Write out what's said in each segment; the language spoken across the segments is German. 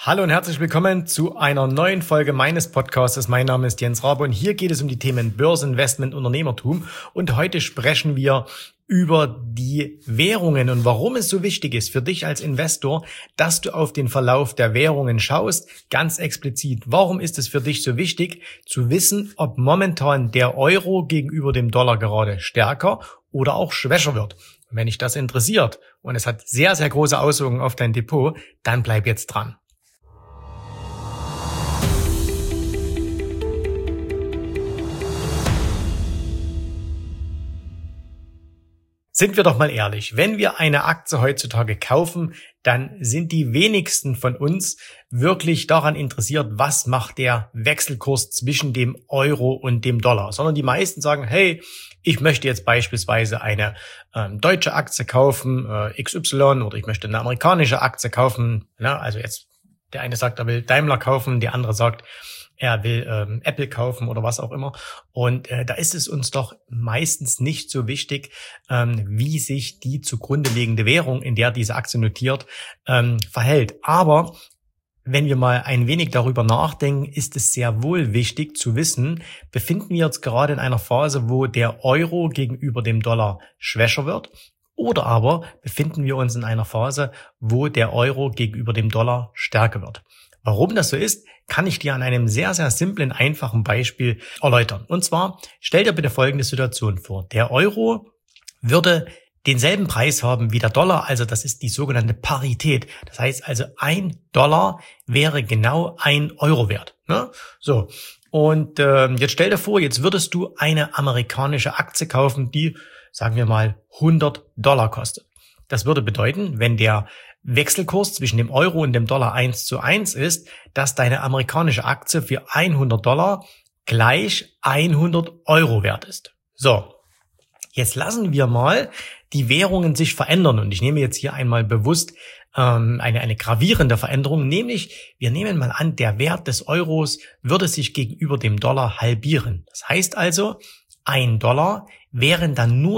Hallo und herzlich willkommen zu einer neuen Folge meines Podcasts. Mein Name ist Jens Rabe und hier geht es um die Themen Börse, Investment, Unternehmertum. Und heute sprechen wir über die Währungen und warum es so wichtig ist für dich als Investor, dass du auf den Verlauf der Währungen schaust. Ganz explizit, warum ist es für dich so wichtig zu wissen, ob momentan der Euro gegenüber dem Dollar gerade stärker oder auch schwächer wird? Und wenn dich das interessiert und es hat sehr, sehr große Auswirkungen auf dein Depot, dann bleib jetzt dran. Sind wir doch mal ehrlich, wenn wir eine Aktie heutzutage kaufen, dann sind die wenigsten von uns wirklich daran interessiert, was macht der Wechselkurs zwischen dem Euro und dem Dollar, sondern die meisten sagen, hey, ich möchte jetzt beispielsweise eine deutsche Aktie kaufen, XY, oder ich möchte eine amerikanische Aktie kaufen. Ja, also jetzt der eine sagt, er will Daimler kaufen, der andere sagt, er will Apple kaufen oder was auch immer. Und da ist es uns doch meistens nicht so wichtig, wie sich die zugrunde liegende Währung, in der diese Aktie notiert, verhält. Aber wenn wir mal ein wenig darüber nachdenken, ist es sehr wohl wichtig zu wissen, befinden wir uns gerade in einer Phase, wo der Euro gegenüber dem Dollar schwächer wird, oder aber befinden wir uns in einer Phase, wo der Euro gegenüber dem Dollar stärker wird. Warum das so ist, kann ich dir an einem sehr, sehr simplen, einfachen Beispiel erläutern. Und zwar, stell dir bitte folgende Situation vor. Der Euro würde denselben Preis haben wie der Dollar, also das ist die sogenannte Parität. Das heißt also, $1 wäre genau €1 wert. Ne? So, und jetzt stell dir vor, jetzt würdest du eine amerikanische Aktie kaufen, die, sagen wir mal, $100 kostet. Das würde bedeuten, wenn der Wechselkurs zwischen dem Euro und dem Dollar 1:1 ist, dass deine amerikanische Aktie für $100 gleich €100 wert ist. So, jetzt lassen wir mal die Währungen sich verändern und ich nehme jetzt hier einmal bewusst eine gravierende Veränderung, nämlich wir nehmen mal an, der Wert des Euros würde sich gegenüber dem Dollar halbieren. Das heißt also, $1 wären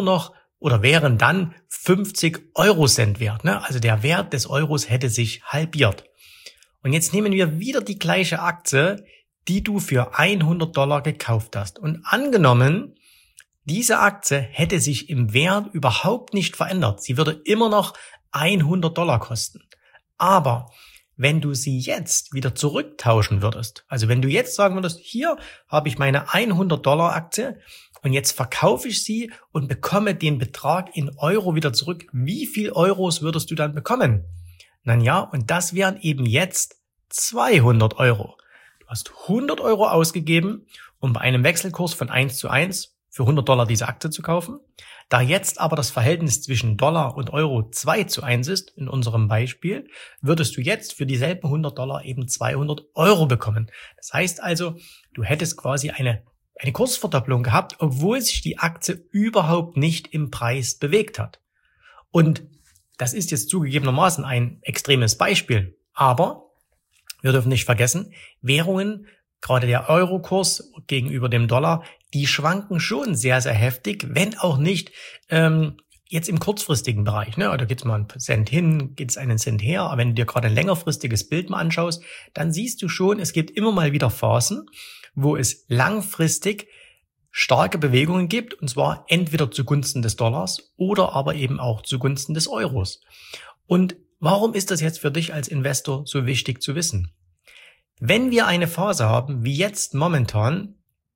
dann 50 Eurocent wert. Ne? Also der Wert des Euros hätte sich halbiert. Und jetzt nehmen wir wieder die gleiche Aktie, die du für $100 gekauft hast. Und angenommen, diese Aktie hätte sich im Wert überhaupt nicht verändert. Sie würde immer noch $100 kosten. Aber wenn du sie jetzt wieder zurücktauschen würdest, also wenn du jetzt sagen würdest, hier habe ich meine $100 Aktie, und jetzt verkaufe ich sie und bekomme den Betrag in Euro wieder zurück. Wie viel Euros würdest du dann bekommen? Na ja, und das wären eben jetzt 200 Euro. Du hast 100 Euro ausgegeben, um bei einem Wechselkurs von 1:1 für $100 diese Aktie zu kaufen. Da jetzt aber das Verhältnis zwischen Dollar und Euro 2:1 ist, in unserem Beispiel, würdest du jetzt für dieselben $100 eben 200 Euro bekommen. Das heißt also, du hättest quasi eine Kursverdopplung gehabt, obwohl sich die Aktie überhaupt nicht im Preis bewegt hat. Und das ist jetzt zugegebenermaßen ein extremes Beispiel. Aber wir dürfen nicht vergessen, Währungen, gerade der Eurokurs gegenüber dem Dollar, die schwanken schon sehr, sehr heftig, wenn auch nicht jetzt im kurzfristigen Bereich. Ne? Da geht's mal einen Cent hin, geht's einen Cent her. Aber wenn du dir gerade ein längerfristiges Bild mal anschaust, dann siehst du schon, es gibt immer mal wieder Phasen, wo es langfristig starke Bewegungen gibt, und zwar entweder zugunsten des Dollars oder aber eben auch zugunsten des Euros. Und warum ist das jetzt für dich als Investor so wichtig zu wissen? Wenn wir eine Phase haben, wie jetzt momentan,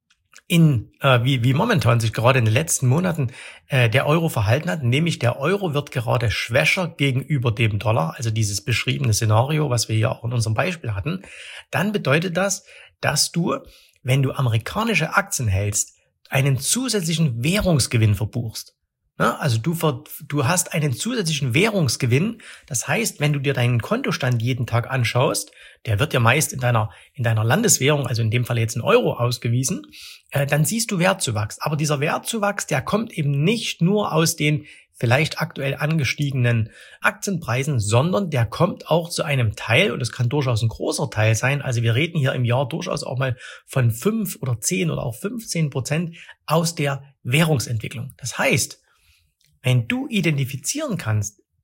wie momentan sich gerade in den letzten Monaten der Euro verhalten hat, nämlich der Euro wird gerade schwächer gegenüber dem Dollar, also dieses beschriebene Szenario, was wir hier auch in unserem Beispiel hatten, dann bedeutet das, dass du, wenn du amerikanische Aktien hältst, einen zusätzlichen Währungsgewinn verbuchst. Ja, also du hast einen zusätzlichen Währungsgewinn. Das heißt, wenn du dir deinen Kontostand jeden Tag anschaust, der wird ja meist in deiner Landeswährung, also in dem Fall jetzt in Euro ausgewiesen, dann siehst du Wertzuwachs. Aber dieser Wertzuwachs, der kommt eben nicht nur aus den vielleicht aktuell angestiegenen Aktienpreisen, sondern der kommt auch zu einem Teil, und es kann durchaus ein großer Teil sein, also wir reden hier im Jahr durchaus auch mal von 5 oder 10 oder auch 15% aus der Währungsentwicklung. Das heißt, wenn du identifizieren kannst,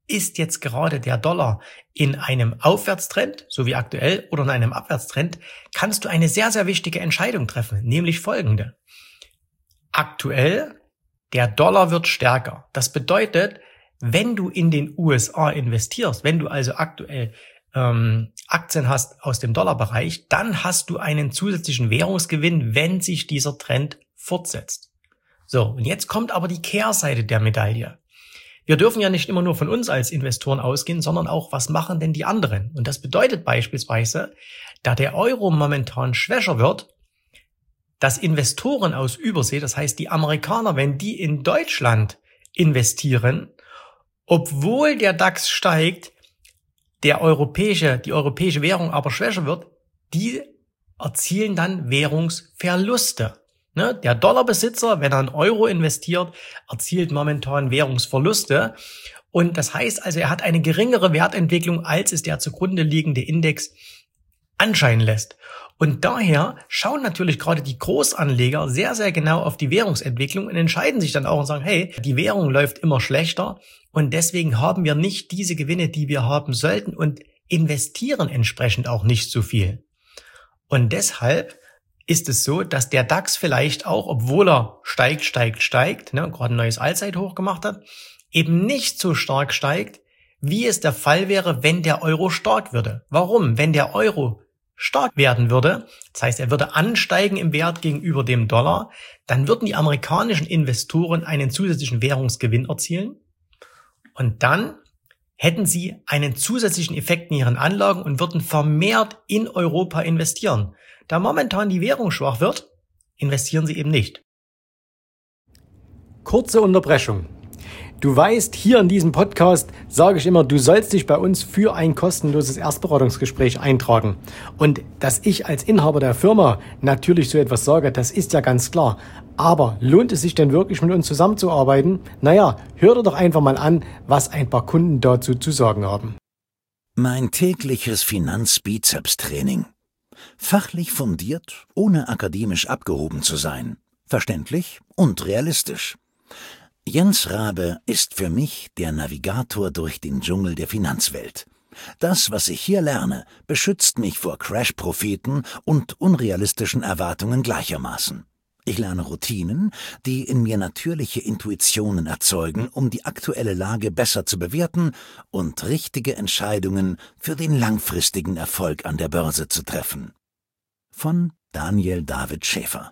ist jetzt gerade der Dollar in einem Aufwärtstrend, so wie aktuell, oder in einem Abwärtstrend, kannst du eine sehr, sehr wichtige Entscheidung treffen, nämlich folgende. Aktuell, der Dollar wird stärker. Das bedeutet, wenn du in den USA investierst, wenn du also aktuell Aktien hast aus dem Dollarbereich, dann hast du einen zusätzlichen Währungsgewinn, wenn sich dieser Trend fortsetzt. So, und jetzt kommt aber die Kehrseite der Medaille. Wir dürfen ja nicht immer nur von uns als Investoren ausgehen, sondern auch, was machen denn die anderen? Und das bedeutet beispielsweise, da der Euro momentan schwächer wird, dass Investoren aus Übersee, das heißt die Amerikaner, wenn die in Deutschland investieren, obwohl der DAX steigt, die europäische Währung aber schwächer wird, die erzielen dann Währungsverluste. Der Dollarbesitzer, wenn er in Euro investiert, erzielt momentan Währungsverluste. Und das heißt also, er hat eine geringere Wertentwicklung, als es der zugrunde liegende Index anscheinen lässt. Und daher schauen natürlich gerade die Großanleger sehr, sehr genau auf die Währungsentwicklung und entscheiden sich dann auch und sagen, hey, die Währung läuft immer schlechter und deswegen haben wir nicht diese Gewinne, die wir haben sollten und investieren entsprechend auch nicht so viel. Und deshalb ist es so, dass der DAX vielleicht auch, obwohl er steigt, gerade ein neues Allzeithoch gemacht hat, eben nicht so stark steigt, wie es der Fall wäre, wenn der Euro stark würde. Warum? Wenn der Euro stark werden würde, das heißt, er würde ansteigen im Wert gegenüber dem Dollar, dann würden die amerikanischen Investoren einen zusätzlichen Währungsgewinn erzielen und dann hätten sie einen zusätzlichen Effekt in ihren Anlagen und würden vermehrt in Europa investieren. Da momentan die Währung schwach wird, investieren sie eben nicht. Kurze Unterbrechung. Du weißt, hier in diesem Podcast sage ich immer, du sollst dich bei uns für ein kostenloses Erstberatungsgespräch eintragen. Und dass ich als Inhaber der Firma natürlich so etwas sage, das ist ja ganz klar. Aber lohnt es sich denn wirklich mit uns zusammenzuarbeiten? Naja, hör dir doch einfach mal an, was ein paar Kunden dazu zu sagen haben. Mein tägliches Finanzbizeps-Training. Fachlich fundiert, ohne akademisch abgehoben zu sein. Verständlich und realistisch. Jens Rabe ist für mich der Navigator durch den Dschungel der Finanzwelt. Das, was ich hier lerne, beschützt mich vor Crash-Propheten und unrealistischen Erwartungen gleichermaßen. Ich lerne Routinen, die in mir natürliche Intuitionen erzeugen, um die aktuelle Lage besser zu bewerten und richtige Entscheidungen für den langfristigen Erfolg an der Börse zu treffen. Von Daniel David Schäfer.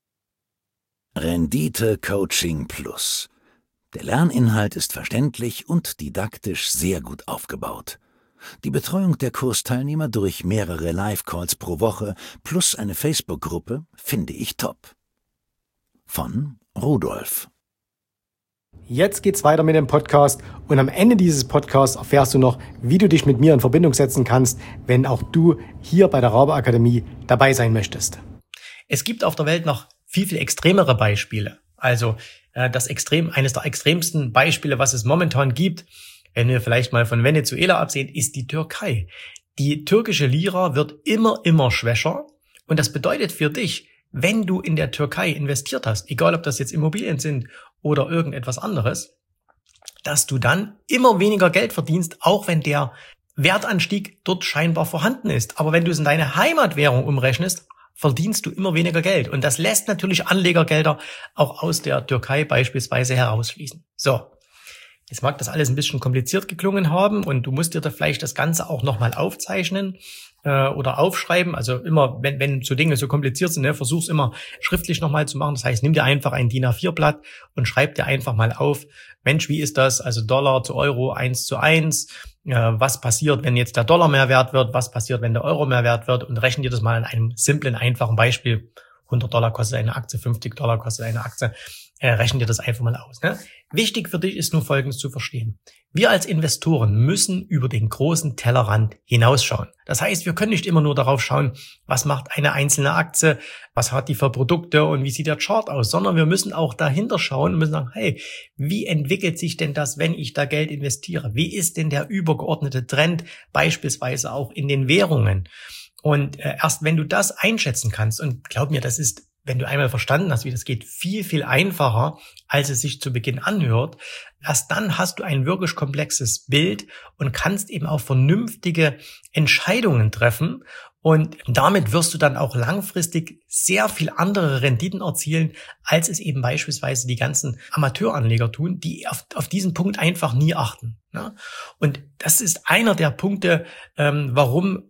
Rendite Coaching Plus. Der Lerninhalt ist verständlich und didaktisch sehr gut aufgebaut. Die Betreuung der Kursteilnehmer durch mehrere Live-Calls pro Woche plus eine Facebook-Gruppe finde ich top. Von Rudolf. Jetzt geht's weiter mit dem Podcast und am Ende dieses Podcasts erfährst du noch, wie du dich mit mir in Verbindung setzen kannst, wenn auch du hier bei der Rabe Akademie dabei sein möchtest. Es gibt auf der Welt noch viel, viel extremere Beispiele. Also eines der extremsten Beispiele, was es momentan gibt, wenn wir vielleicht mal von Venezuela absehen, ist die Türkei. Die türkische Lira wird immer schwächer und das bedeutet für dich, wenn du in der Türkei investiert hast, egal ob das jetzt Immobilien sind oder irgendetwas anderes, dass du dann immer weniger Geld verdienst, auch wenn der Wertanstieg dort scheinbar vorhanden ist. Aber wenn du es in deine Heimatwährung umrechnest, verdienst du immer weniger Geld. Und das lässt natürlich Anlegergelder auch aus der Türkei beispielsweise herausfließen. So, jetzt mag das alles ein bisschen kompliziert geklungen haben und du musst dir da vielleicht das Ganze auch nochmal aufzeichnen oder aufschreiben. Also immer, wenn so Dinge so kompliziert sind, versuch's immer schriftlich nochmal zu machen. Das heißt, nimm dir einfach ein DIN A4-Blatt und schreib dir einfach mal auf, Mensch, wie ist das? Also Dollar zu Euro 1:1. Was passiert, wenn jetzt der Dollar mehr wert wird? Was passiert, wenn der Euro mehr wert wird? Und rechne dir das mal an einem simplen, einfachen Beispiel. $100 kostet eine Aktie, $50 kostet eine Aktie. Rechne dir das einfach mal aus. Ne? Wichtig für dich ist nur Folgendes zu verstehen. Wir als Investoren müssen über den großen Tellerrand hinausschauen. Das heißt, wir können nicht immer nur darauf schauen, was macht eine einzelne Aktie, was hat die für Produkte und wie sieht der Chart aus, sondern wir müssen auch dahinter schauen und müssen sagen, hey, wie entwickelt sich denn das, wenn ich da Geld investiere? Wie ist denn der übergeordnete Trend, beispielsweise auch in den Währungen? Und erst wenn du das einschätzen kannst, und glaub mir, das ist wenn du einmal verstanden hast, wie das geht, viel, viel einfacher, als es sich zu Beginn anhört. Erst dann hast du ein wirklich komplexes Bild und kannst eben auch vernünftige Entscheidungen treffen. Und damit wirst du dann auch langfristig sehr viel andere Renditen erzielen, als es eben beispielsweise die ganzen Amateuranleger tun, die auf diesen Punkt einfach nie achten. Ja? Und das ist einer der Punkte, warum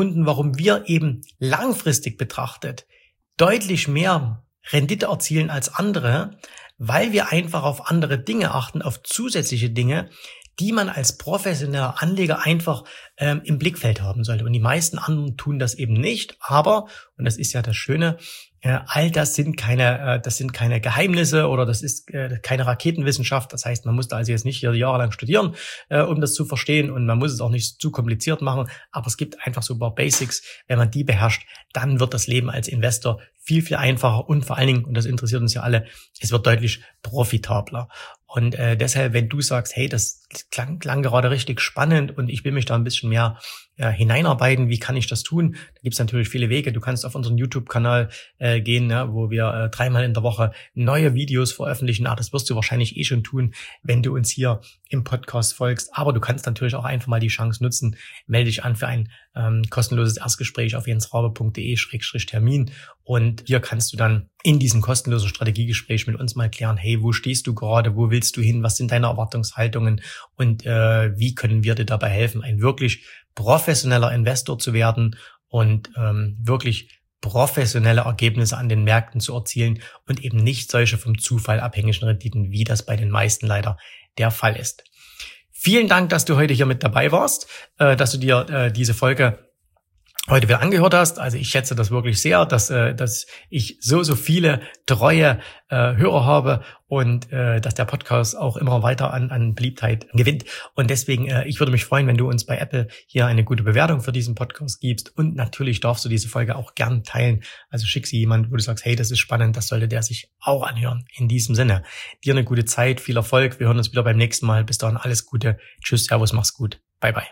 wir eben langfristig betrachtet deutlich mehr Rendite erzielen als andere, weil wir einfach auf andere Dinge achten, auf zusätzliche Dinge, die man als professioneller Anleger einfach im Blickfeld haben sollte. Und die meisten anderen tun das eben nicht. Aber, und das ist ja das Schöne, all das sind keine Geheimnisse oder das ist keine Raketenwissenschaft. Das heißt, man muss da also jetzt nicht hier jahrelang studieren, um das zu verstehen, und man muss es auch nicht zu kompliziert machen. Aber es gibt einfach so ein paar Basics. Wenn man die beherrscht, dann wird das Leben als Investor viel, viel einfacher und vor allen Dingen, und das interessiert uns ja alle, es wird deutlich profitabler. Und deshalb, wenn du sagst, hey, das klang gerade richtig spannend und ich will mich da ein bisschen mehr hineinarbeiten, wie kann ich das tun? Da gibt's natürlich viele Wege. Du kannst auf unseren YouTube-Kanal gehen, wo wir 3-mal in der Woche neue Videos veröffentlichen. Das wirst du wahrscheinlich schon tun, wenn du uns hier im Podcast folgst. Aber du kannst natürlich auch einfach mal die Chance nutzen. Melde dich an für ein kostenloses Erstgespräch auf jensrabe.de/termin. Und hier kannst du dann in diesem kostenlosen Strategiegespräch mit uns mal klären, hey, wo stehst du gerade, wo willst du hin, was sind deine Erwartungshaltungen und wie können wir dir dabei helfen, ein wirklich professioneller Investor zu werden und wirklich professionelle Ergebnisse an den Märkten zu erzielen und eben nicht solche vom Zufall abhängigen Renditen, wie das bei den meisten leider der Fall ist. Vielen Dank, dass du heute hier mit dabei warst, dass du dir diese Folge heute wieder angehört hast. Also ich schätze das wirklich sehr, dass ich so viele treue Hörer habe und dass der Podcast auch immer weiter an Beliebtheit gewinnt. Und deswegen, ich würde mich freuen, wenn du uns bei Apple hier eine gute Bewertung für diesen Podcast gibst. Und natürlich darfst du diese Folge auch gern teilen. Also schick sie jemand, wo du sagst, hey, das ist spannend, das sollte der sich auch anhören. In diesem Sinne, dir eine gute Zeit, viel Erfolg. Wir hören uns wieder beim nächsten Mal. Bis dahin alles Gute. Tschüss, Servus, mach's gut. Bye, bye.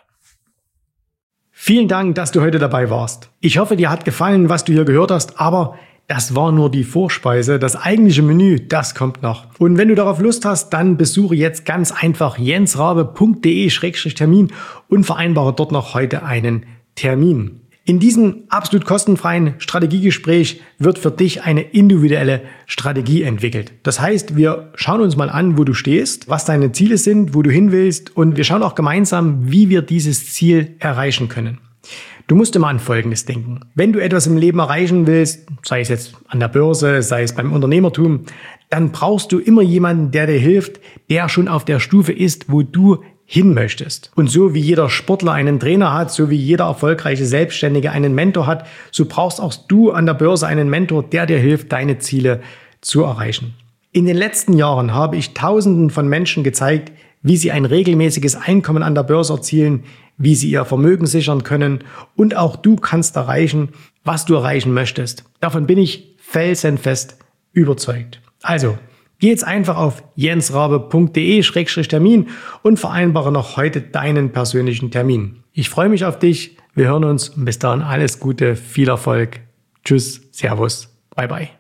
Vielen Dank, dass du heute dabei warst. Ich hoffe, dir hat gefallen, was du hier gehört hast, aber das war nur die Vorspeise. Das eigentliche Menü, das kommt noch. Und wenn du darauf Lust hast, dann besuche jetzt ganz einfach jensrabe.de/termin und vereinbare dort noch heute einen Termin. In diesem absolut kostenfreien Strategiegespräch wird für dich eine individuelle Strategie entwickelt. Das heißt, wir schauen uns mal an, wo du stehst, was deine Ziele sind, wo du hin willst, und wir schauen auch gemeinsam, wie wir dieses Ziel erreichen können. Du musst immer an Folgendes denken. Wenn du etwas im Leben erreichen willst, sei es jetzt an der Börse, sei es beim Unternehmertum, dann brauchst du immer jemanden, der dir hilft, der schon auf der Stufe ist, wo du hin möchtest. Und so wie jeder Sportler einen Trainer hat, so wie jeder erfolgreiche Selbstständige einen Mentor hat, so brauchst auch du an der Börse einen Mentor, der dir hilft, deine Ziele zu erreichen. In den letzten Jahren habe ich Tausenden von Menschen gezeigt, wie sie ein regelmäßiges Einkommen an der Börse erzielen, wie sie ihr Vermögen sichern können, und auch du kannst erreichen, was du erreichen möchtest. Davon bin ich felsenfest überzeugt. Also, geh jetzt einfach auf jensrabe.de/termin und vereinbare noch heute deinen persönlichen Termin. Ich freue mich auf dich. Wir hören uns und bis dahin alles Gute, viel Erfolg. Tschüss, Servus, bye bye.